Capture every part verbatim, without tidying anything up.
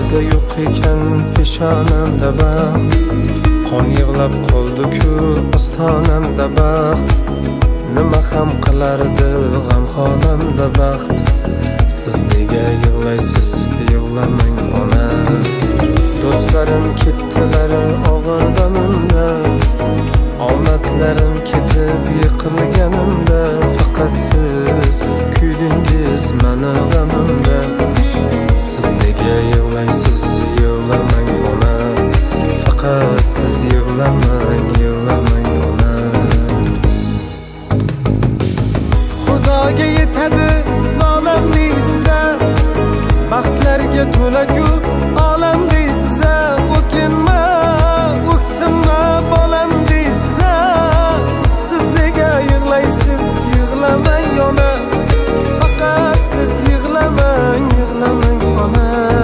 Endi yo'q ekan peshonamda baxt, qon yig'lab qoldi-ku ostonamda baxt. Nima ham qilardi g'am xolamda baxt. Siz nega yig'laysiz, yig'lamang ona. Do'stlarim ketdilar og'ir damimda, omadlarim ketib yiqilganimda. Faqat siz kuydingiz mani g'amimda. Siz nega yig'laysiz, yig'lamang ona. Faqat siz yig'lamang, yig'lamang ona. Xudoga yetadi nolam deysiz-a, baxtlarga to'la-ku olam deysiz-a. O'kinma, o'ksinma bolam deysiz-a. Siz nega yig'laysiz, yig'lamang ona. Faqat siz yig'lamang, yig'lamang ona.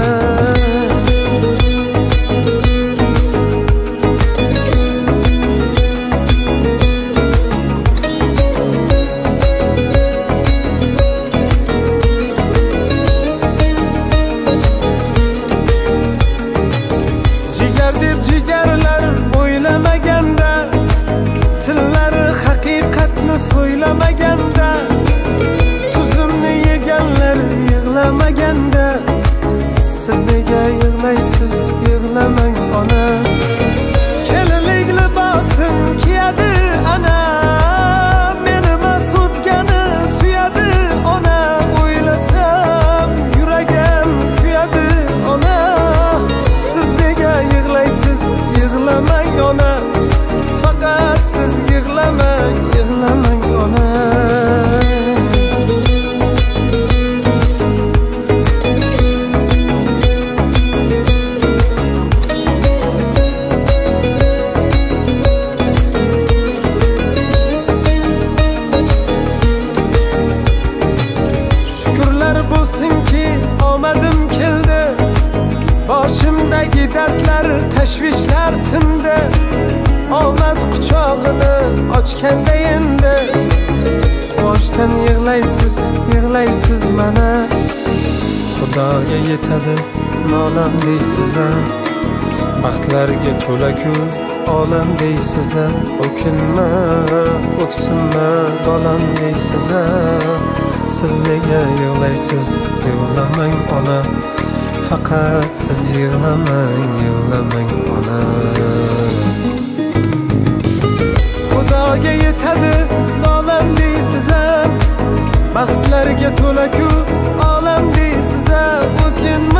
Jigar deb jigarlar o'ylamaganda, tillari haqiqatni so'ylamaganda, tuzimni yeganlar yig'lamaganda. Siz nega yig'laysiz, yig'lamang ona. Kelinlik libosin kiyadi ana, menima so'zgani suyadi ona. O'ylasam yuragim kuyadi ona. Siz nega yig'laysiz, yig'lamang ona. Faqat siz yig'lamang, yig'lamang ona. Shukrlar bo'lsinki omadim keldi, boshimdagi dardlar, tashvishlar tindi. Omad quchog'ini ochganda endi, quvonchdan yig'laysiz, yig'laysiz mana. Xudoga yetadi nolam deysiz-a, baxtlarga to'la-ku olam deysiz-a. O'kinma, o'ksinma bolam deysiz-a. Siz nega yig'laysiz, yig'lamang ona. Faqat siz yig'lamang, yig'lamang ona. Xudoga yetadi nolam deysiz-a, baxtlarga to'la-ku olam deysiz-a. O'kinma